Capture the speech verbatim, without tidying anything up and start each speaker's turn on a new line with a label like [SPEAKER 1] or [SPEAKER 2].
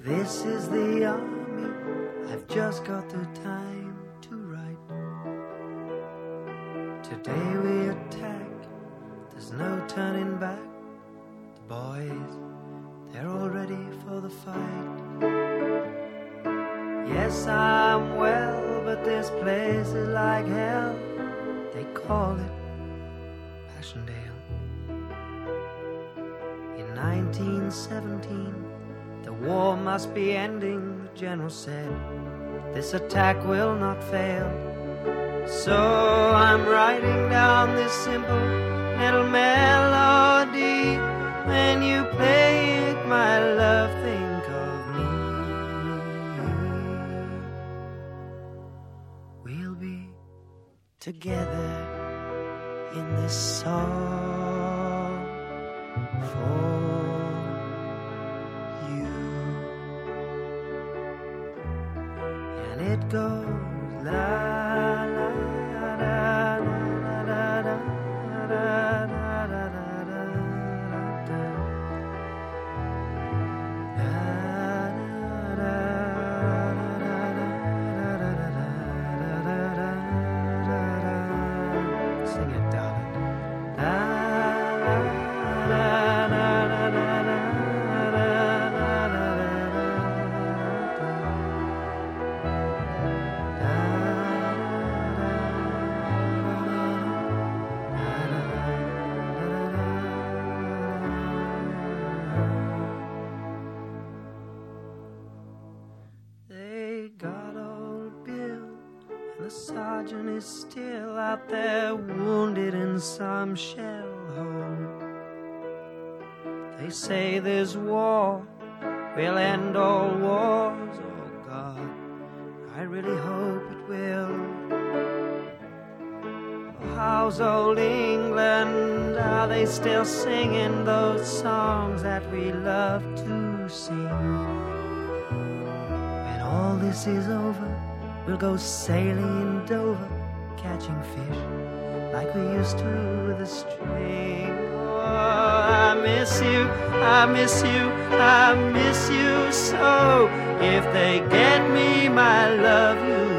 [SPEAKER 1] This is the army, I've just got the time to write. Today we attack, there's no turning back. The boys, they're all ready for the fight. Yes, I'm well, but this place is like hell. They call it Passchendaele. In nineteen seventeen, the war must be ending, the general said. This attack will not fail. So I'm writing down this simple little melody. When you play it, my love, think of me. We'll be together in this song for you. And it goes la la la la la la la la la la la. Sing it, darling. They got old Bill, and the sergeant is still out there, wounded in some shell hole. They say this war will end all wars. Oh God, I really hope it will. How's old England? Are they still singing those songs that we love to sing? When all this is over, we'll go sailing in Dover, catching fish like we used to with a string. Oh, I miss you, I miss you, I miss you so. If they get me, my love, you